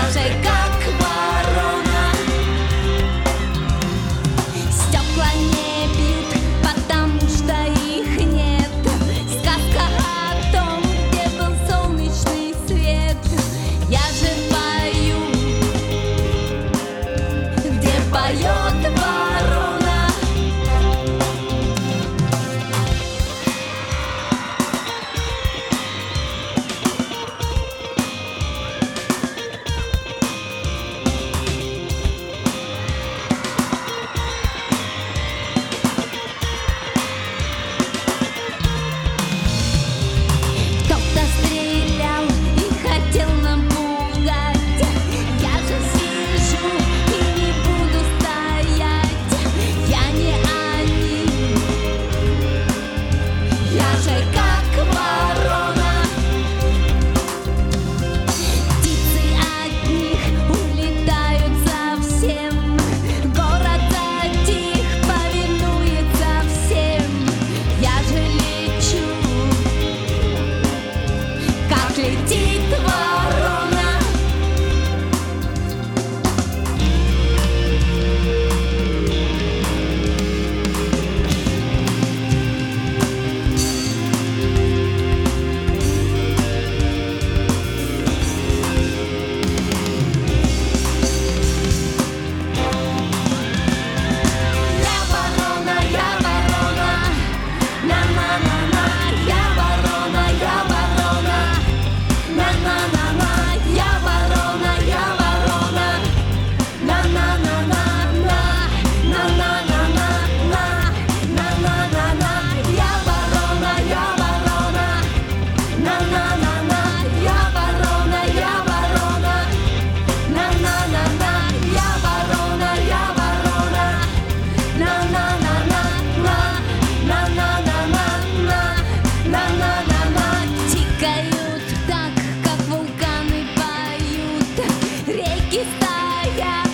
Я же как ворона. Стекла не бьют, потому что их нет. Сказка о том, где был солнечный свет. Я же пою, где поет ворона. Кто-то стрелял и хотел напугать. Я же сижу и не буду стоять. Я не они. Я же как ворона. Птицы от них улетают совсем. Город затих, повинуется всем. Я же лечу, как летит ворона. Я ворона, на-на-на-на. Я ворона, на-на-на-на. Я ворона, на-на-на-на. На-на-на-на, на-на-на-на. Я ворона, на-на-на-на. Я ворона, на-на-на-на. Я ворона, на-на-на-на. Тикают так, как вулканы поют. Реки стоят.